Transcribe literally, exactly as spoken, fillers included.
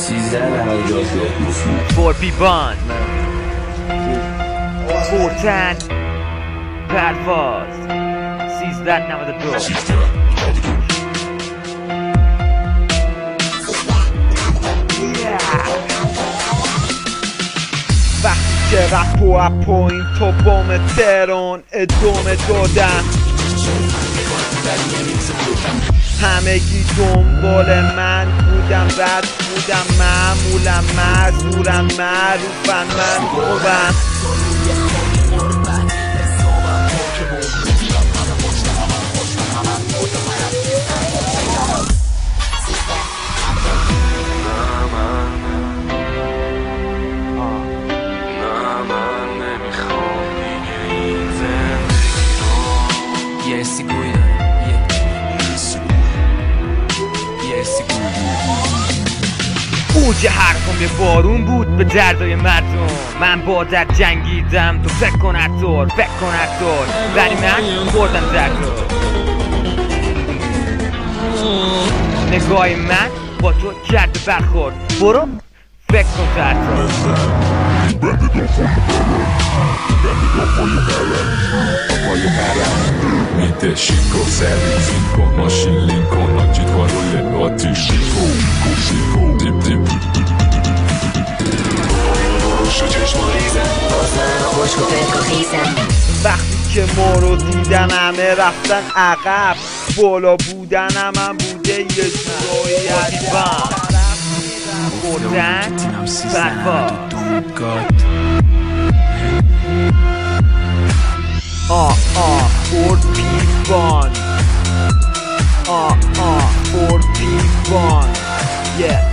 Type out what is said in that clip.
سیزده نود و دو فور پیبان فورتن پرواز سیزده نود و دو. وقتی که رپ و اپ و این تو بوم ترون ادامه دادن، همگی دنبال من بودم، رد بودم، معمولم، معذورم، معروفم، من خوبم. اوج حرفم یه بارون بود به دردای مردم. من با درد جنگیدم، تو فکر کن اتور، فکر کن اتور، ولی من خوردم دردو. نگاه من با تو کرد برخورد، برو فکر کن تو اتور. میده شیکو سرویسین کن، ماشین لین کن، آجید کارو آتیش شیکو شیکو دیپ دیپ شو چشم ریزم خوشکو فکر خیزم. وقتی که ما رو دیدن همه رفتن عقب، بالا بودن هم, هم بوده یه جورایی عجبم. خوردن پرواز آه آه فورد پیبان، آه آه فورد پیبان. yeah